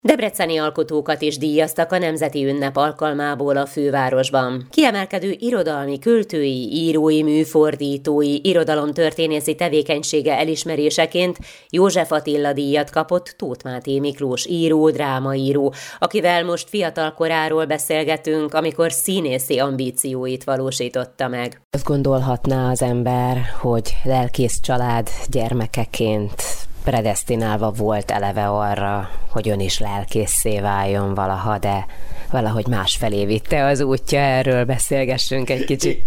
Debreceni alkotókat is díjaztak a Nemzeti Ünnep alkalmából a fővárosban. Kiemelkedő irodalmi, költői, írói, műfordítói, irodalomtörténészi tevékenysége elismeréseként József Attila díjat kapott Tóth Máté Miklós író, drámaíró, akivel most fiatal koráról beszélgetünk, amikor színészi ambícióit valósította meg. Azt gondolhatná az ember, hogy lelkész család gyermekeként predesztinálva volt eleve arra, hogy ön is lelkészé váljon valaha, de valahogy másfelé vitte az útja, erről beszélgessünk egy kicsit.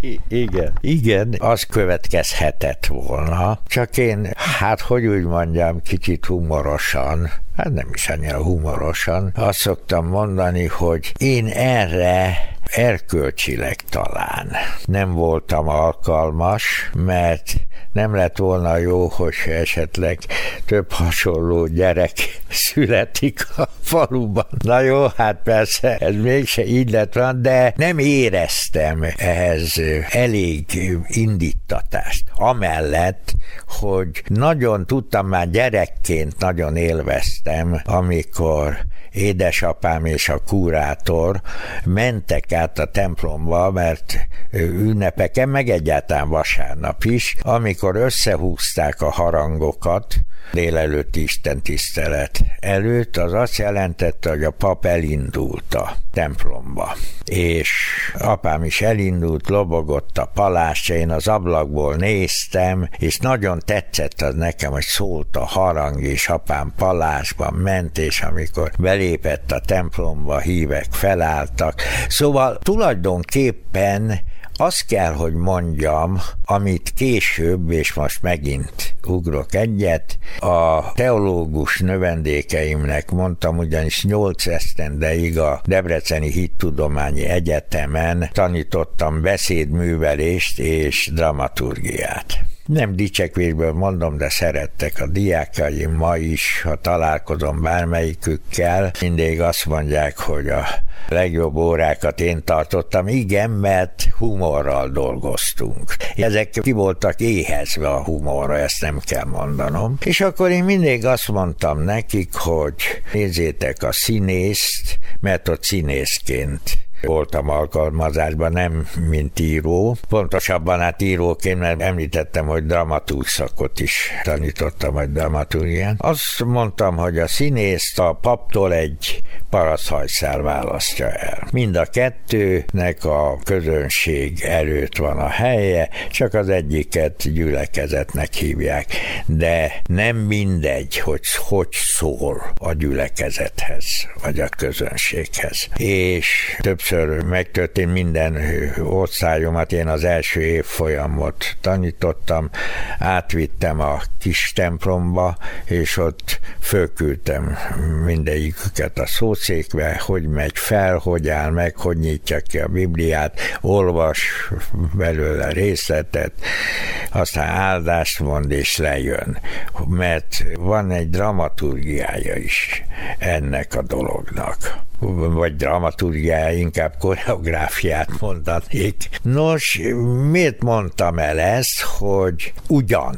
Igen, az következhetett volna, csak én, hogy úgy mondjam, kicsit humorosan, nem is annyira humorosan, azt szoktam mondani, hogy én erre erkölcsileg talán nem voltam alkalmas, mert nem lett volna jó, hogy esetleg több hasonló gyerek születik a faluban. Na jó, persze, ez mégse így lett volna, de nem éreztem ehhez elég indítatást. Amellett, hogy nagyon tudtam, már gyerekként nagyon élveztem, amikor édesapám és a kurátor mentek át a templomba, mert ünnepeken, meg egyáltalán vasárnap is, amikor összehúzták a harangokat délelőtti istentisztelet előtt, az azt jelentette, hogy a pap elindult a templomba. És apám is elindult, lobogott a palástja, én az ablakból néztem, és nagyon tetszett az nekem, hogy szólt a harang, és apám palásban ment, és amikor belépett a templomba, hívek felálltak. Szóval tulajdonképpen azt kell, hogy mondjam, amit később, és most megint ugrok egyet, a teológus növendékeimnek mondtam, ugyanis 8 esztendeig a Debreceni Hittudományi Egyetemen tanítottam beszédművelést és dramaturgiát. Nem dicsekvésből mondom, de szerettek a diákaim ma is, ha találkozom bármelyikükkel, mindig azt mondják, hogy a legjobb órákat én tartottam. Igen, mert humorral dolgoztunk. Ezek ki voltak éhezve a humorra, ezt nem kell mondanom. És akkor én mindig azt mondtam nekik, hogy nézzétek a színészt, mert ott színészként voltam alkalmazásban, nem mint író. Pontosabban íróként, mert említettem, hogy dramaturg szakot is tanítottam, vagy dramaturgián. Azt mondtam, hogy a színészt a paptól egy paraszthajszál választja el. Mind a kettőnek a közönség előtt van a helye, csak az egyiket gyülekezetnek hívják. De nem mindegy, hogy szól a gyülekezethez, vagy a közönséghez. És többször megtörtént minden osztályomat, én az első évfolyamot tanítottam, átvittem a kis templomba, és ott fölküldtem mindegyiküket a szószékbe, hogy megy fel, hogy áll meg, hogy nyitja ki a Bibliát, olvas belőle részletet, aztán áldást mond, és lejön. Mert van egy dramaturgiája is ennek a dolognak. Vagy dramaturgiája, inkább koreográfiát mondanék. Nos, miért mondtam el ezt, hogy ugyan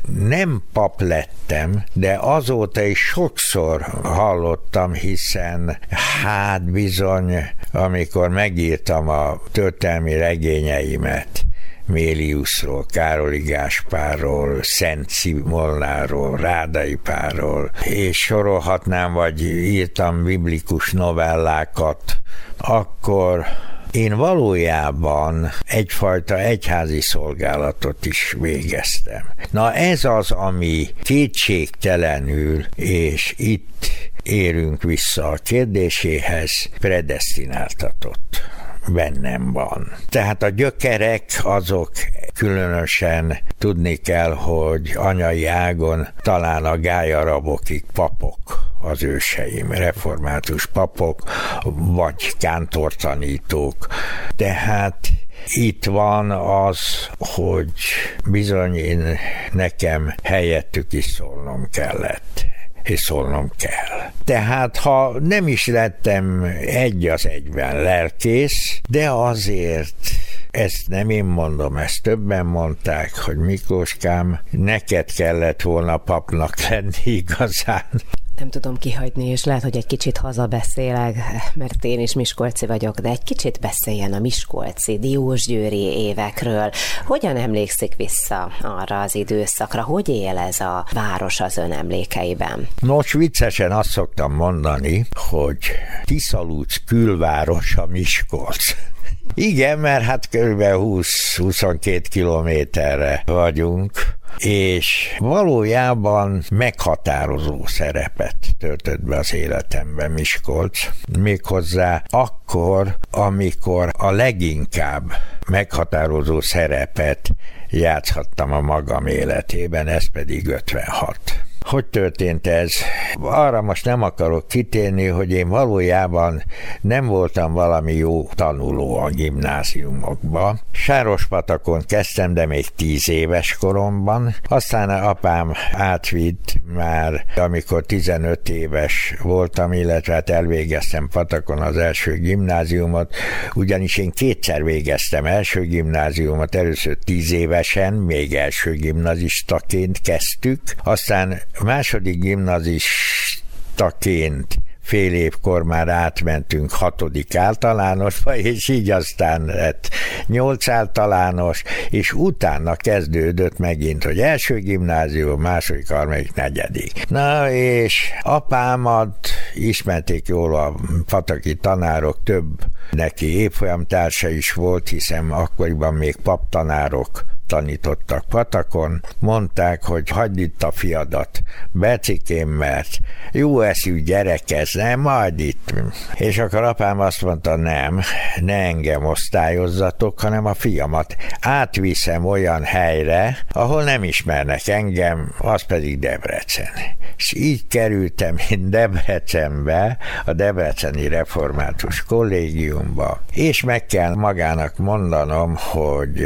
nem pap lettem, de azóta is sokszor hallottam, hiszen bizony, amikor megírtam a történelmi regényeimet, Méliusról, Károli Gáspárról, Szent Szimolnáról, Rádai Pálról, és sorolhatnám, vagy írtam biblikus novellákat, akkor én valójában egyfajta egyházi szolgálatot is végeztem. Na ez az, ami kétségtelenül, és itt érünk vissza a kérdéséhez, predesztináltatott. Bennem van. Tehát a gyökerek azok különösen tudni kell, hogy anyai ágon talán a gályarabokig papok az őseim, református papok, vagy kántortanítók. Tehát itt van az, hogy bizony nekem helyettük is szólnom kellett. És szólnom kell. Tehát, ha nem is lettem egy az egyben lelkész, de azért ezt nem én mondom, ezt többen mondták, hogy Miklóskám, neked kellett volna papnak lenni igazán. Nem tudom kihagyni, és lehet, hogy egy kicsit hazabeszélek, mert én is miskolci vagyok, de egy kicsit beszéljen a miskolci, diósgyőri évekről. Hogyan emlékszik vissza arra az időszakra? Hogy él ez a város az ön emlékeiben? Nos, viccesen azt szoktam mondani, hogy Tiszalúc külvárosa Miskolc. Igen, mert hát kb. 20-22 kilométerre vagyunk, és valójában meghatározó szerepet töltött be az életemben Miskolc, méghozzá akkor, amikor a leginkább meghatározó szerepet játszhattam a magam életében, ez pedig 56. Hogy történt ez? Arra most nem akarok kitérni, hogy én valójában nem voltam valami jó tanuló a gimnáziumokba. Sárospatakon kezdtem, de még 10 éves koromban. Aztán apám átvitt már, amikor 15 éves voltam, illetve hát elvégeztem Patakon az első gimnáziumot, ugyanis én kétszer végeztem első gimnáziumot, először 10 évesen, még első gimnazistaként kezdtük, aztán második gimnazistaként fél évkor már átmentünk 6. általánosba, és így aztán lett 8 általános, és utána kezdődött megint, hogy első gimnázium, második, harmadik, negyedik. Na, és apámat ismerték jól a pataki tanárok, több neki évfolyamtársa is volt, hiszen akkoriban még paptanárok tanítottak Patakon, mondták, hogy hagyd itt a fiadat, Bercikém, mert jó eszű gyerek ez, nem, majd itt. És akkor apám azt mondta, nem, ne engem osztályozzatok, hanem a fiamat átviszem olyan helyre, ahol nem ismernek engem, az pedig Debrecen. És így kerültem én Debrecenbe, a Debreceni Református Kollégiumba, és meg kell magának mondanom, hogy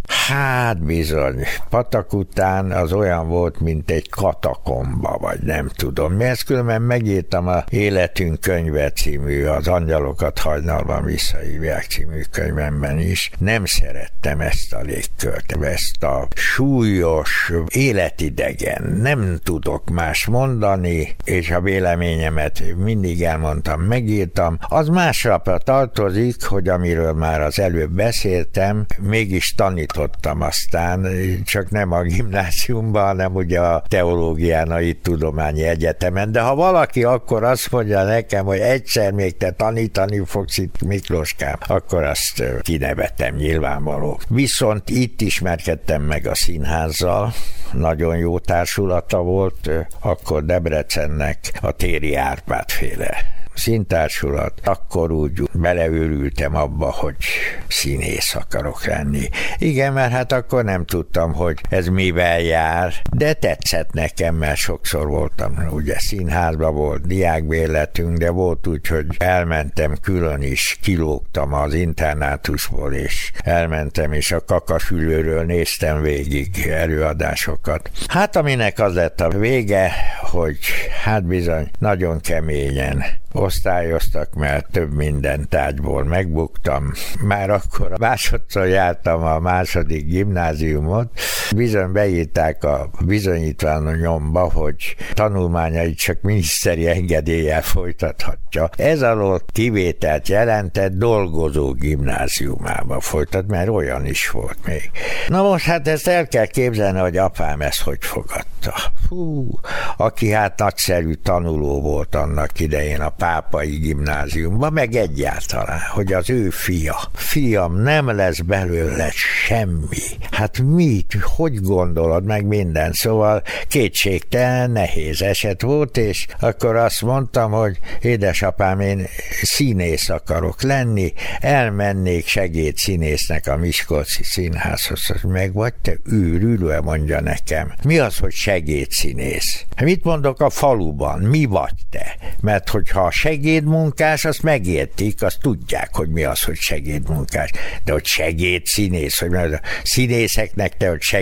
hát bizony, Patak után az olyan volt, mint egy katakomba, vagy nem tudom. Mi ezt különben megírtam a Életünk könyve című, az Angyalokat hajnalban visszahívják című könyvemben is. Nem szerettem ezt a légkört, ezt a súlyos, életidegen, nem tudok más mondani, és a véleményemet mindig elmondtam, megírtam. Az másrapra tartozik, hogy amiről már az előbb beszéltem, mégis tanítottam aztán, csak nem a gimnáziumban, hanem ugye a Teológián, a Tudományi Egyetemen, de ha valaki akkor azt mondja nekem, hogy egyszer még te tanítani fogsz itt, Miklóskám, akkor azt kinevetem, nyilvánvaló. Viszont itt ismerkedtem meg a színházzal, nagyon jó társulata volt, akkor Debrecennek a Téri Árpád féle színtársulat, akkor úgy beleőrültem abba, hogy színész akarok lenni. Igen, mert hát akkor nem tudtam, hogy ez mivel jár, de tetszett nekem, mert sokszor voltam, ugye színházban volt diákbérletünk, de volt úgy, hogy elmentem külön is, kilógtam az internátusból, és elmentem, és a Kakasülőről néztem végig előadásokat. Hát aminek az lett a vége, hogy hát bizony nagyon keményen osztályoztak, mert több minden tárgyból megbuktam. Már akkor másodszor jártam a második gimnáziumot, bizony beírták a bizonyítványomba, hogy tanulmányait csak miniszteri engedéllyel folytathatja. Ez alól kivételt jelentett dolgozó gimnáziumába folytat, mert olyan is volt még. Na most hát ezt el kell képzelni, hogy apám ezt hogy fogadta. Aki hát nagyszerű tanuló volt annak idején a Pápai Gimnáziumban, meg egyáltalán, hogy az ő fiam, nem lesz belőle semmi. Hát mit, hogy gondolod meg minden? Szóval kétségtelen nehéz eset volt, és akkor azt mondtam, hogy édesapám, én színész akarok lenni, elmennék segédszínésznek a Miskolci Színházhoz. Meg vagy te őrülve, mondja nekem. Mi az, hogy segédszínész? Mit mondok a faluban? Mi vagy te? Mert hogyha segédmunkás, azt megértik, azt tudják, hogy mi az, hogy segédmunkás. De hogy segédszínész, hogy a színészeknek te, hogy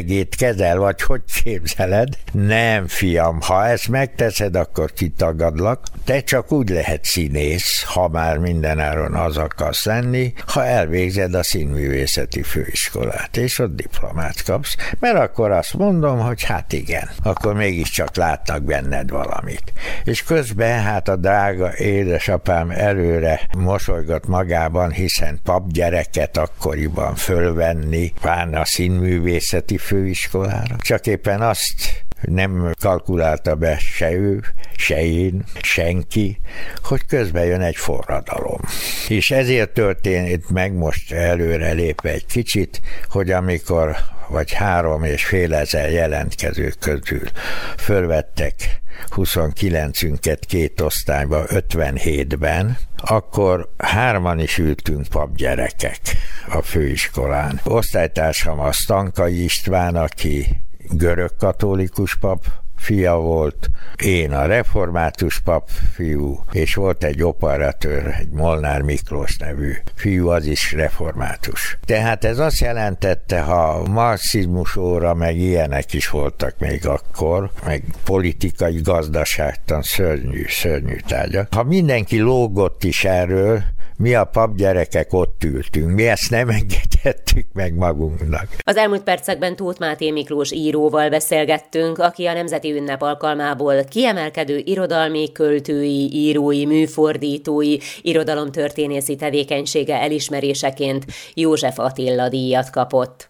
segéd kezel, vagy hogy képzeled? Nem, fiam, ha ezt megteszed, akkor kitagadlak. Te csak úgy lehet színész, ha már mindenáron az akarsz lenni, ha elvégzed a színművészeti főiskolát, és ott diplomát kapsz. Mert akkor azt mondom, hogy hát igen, akkor mégiscsak látnak benned valamit. És közben hát a drága édesapám előre mosolygott magában, hiszen papgyereket akkoriban fölvenni, pláne a színművészeti főiskolára. Csak éppen azt nem kalkulálta be se ő, se én, senki, hogy közben jön egy forradalom. És ezért történt meg most előre lépve egy kicsit, hogy amikor vagy 3500 jelentkezők közül fölvettek 29-ünket 2 osztályba 57-ben, akkor 3-an is ültünk papgyerekek a főiskolán. Osztálytársam a Stankai István, aki görög-katolikus pap fia volt, én a református pap fiú, és volt egy operatőr, egy Molnár Miklós nevű fiú, az is református. Tehát ez azt jelentette, ha marxizmus óra, meg ilyenek is voltak még akkor, meg politikai gazdaságtan szörnyű tárgyak. Ha mindenki lógott is erről, mi a papgyerekek ott ültünk, mi ezt nem engedhettük meg magunknak. Az elmúlt percekben Tóth Máté Miklós íróval beszélgettünk, aki a Nemzeti Ünnep alkalmából kiemelkedő irodalmi, költői, írói, műfordítói, irodalomtörténészi tevékenysége elismeréseként József Attila díjat kapott.